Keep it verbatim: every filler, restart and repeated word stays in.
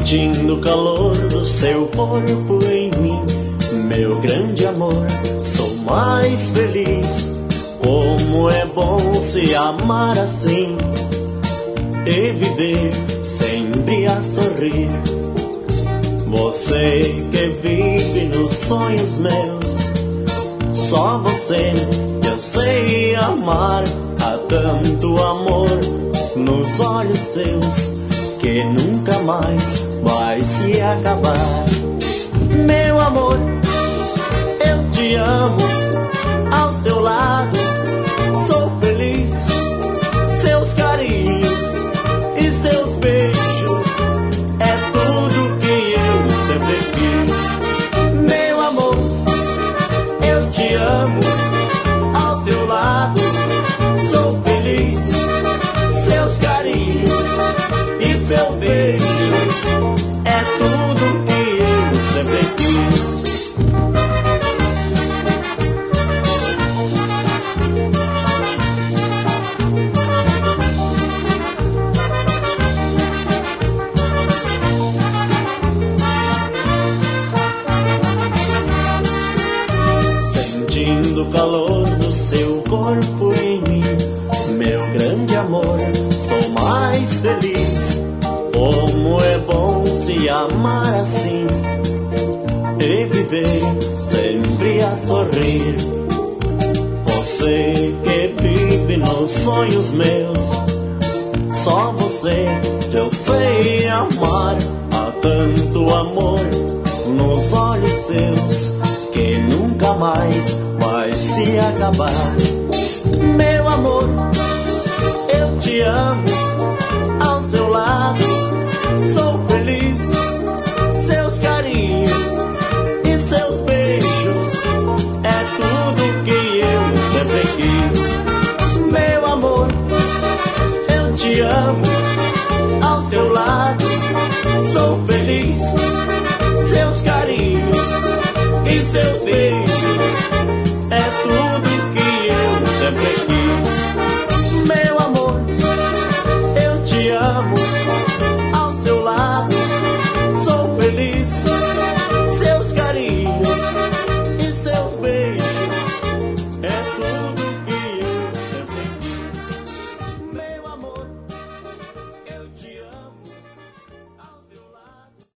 Sentindo o calor do seu corpo em mim, meu grande amor, sou mais feliz. Como é bom se amar assim e viver sempre a sorrir. Você que vive nos sonhos meus, só você eu sei amar. Há tanto amor nos olhos seus que nunca mais vai se acabar. Meu amor, eu te amo, ao seu lado sou feliz. Seus carinhos e seus beijos é tudo que eu sempre quis. Meu amor, eu te amo, ao seu lado sou feliz. Seus carinhos e seus beijos é tudo que eu sempre quis. Sentindo o calor do seu corpo em mim, meu grande amor, sou mais feliz. Como é bom se amar assim e viver sempre a sorrir. Você que vive nos sonhos meus, só você eu sei amar. Há tanto amor nos olhos seus que nunca mais vai se acabar. Meu amor, eu te amo, ao seu lado sou feliz. Seus carinhos e seus beijos é tudo que eu sempre quis. Meu amor, eu te amo, ao seu lado sou feliz. Seus carinhos e seus beijos é tudo que eu sempre quis. Meu amor, eu te amo,